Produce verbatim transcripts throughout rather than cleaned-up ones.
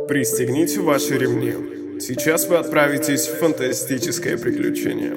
Пристегните ваши ремни. Сейчас вы отправитесь в фантастическое приключение.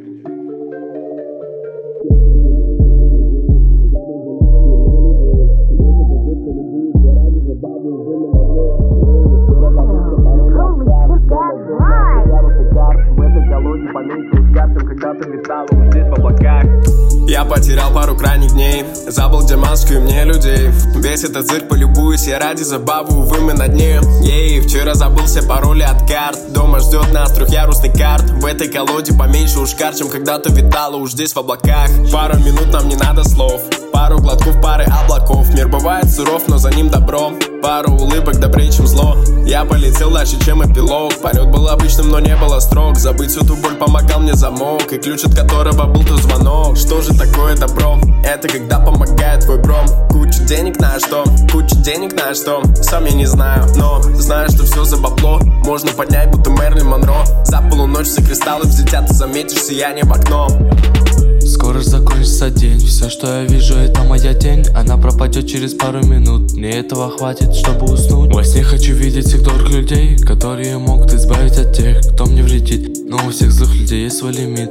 Я потерял пару крайних дней, забыл, где маски у меня людей. Весь этот цирк полюбуюсь, я ради забавы, увы, мы на дне. Ей, вчера забыл все пароли от карт. Дома ждет нас трехъярусный карт. В этой колоде поменьше уж карт, чем когда-то витало уж здесь в облаках. Пару минут нам не надо слов, пару глотков, пары облаков. Мир бывает суров, но за ним добро. Пару улыбок добрее, чем зло. Я полетел дальше, чем эпилог. Полет был обычным, но не было строк. Забыть всю ту боль помогал мне замок, и ключ от которого был тот звонок. Что же такое добро? Это когда помогает твой бро. Куча денег на что? Куча денег на что? Сам я не знаю, но знаю, что все за бабло можно поднять, будто Мерлин Монро. За полуночь все кристаллы взлетят, ты заметишь сияние в окно. Скоро закончится день, все, что я вижу, это моя тень. Она пропадет через пару минут, мне этого хватит, чтобы уснуть. Во сне хочу видеть всех добрых людей, которые могут избавить от тех, кто мне вредит. Но у всех злых людей есть свой лимит.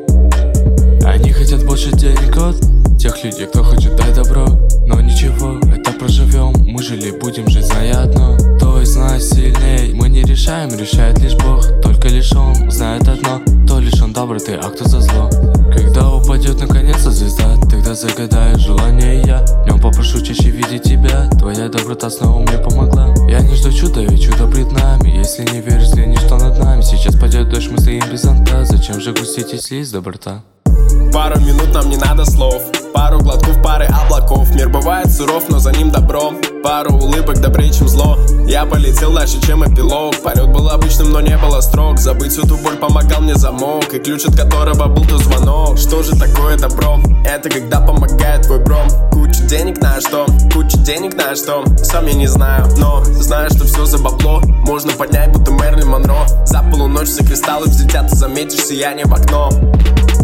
Они хотят больше денег от тех людей, кто хочет дать добро. Но ничего, это проживем, мы жили, будем жить, зная одно. То из нас сильней, мы не решаем, решает лишь Бог. Только лишь Он знает одно, кто лишь Он доброты, а кто за зло. Когда упадет наконец-то звезда, тогда загадаю желание я. Днем попрошу чаще видеть тебя, твоя доброта снова мне помогла. Я не жду чуда, ведь чудо пред нами. Если не веришь, взгляни, что над нами. Сейчас пойдет дождь, мы стоим без зонта. Зачем же грустить, если есть доброта? Пару минут нам не надо слов, пару глотков, пары облаков. Мир бывает суров, но за ним добро. Пару улыбок добрее, чем зло. Я полетел дальше, чем эпилог. Полет был обычным, но не было строк. Забыть всю ту боль помогал мне замок, и ключ от которого был то звонок. Что же такое добро? Это когда помогает твой бро. Куча денег на что? Куча денег на что? Сам я не знаю, но знаю, что все за бабло можно поднять, будто Мерлин Монро. За полуночь все кристаллы взлетят, ты заметишь сияние в окно.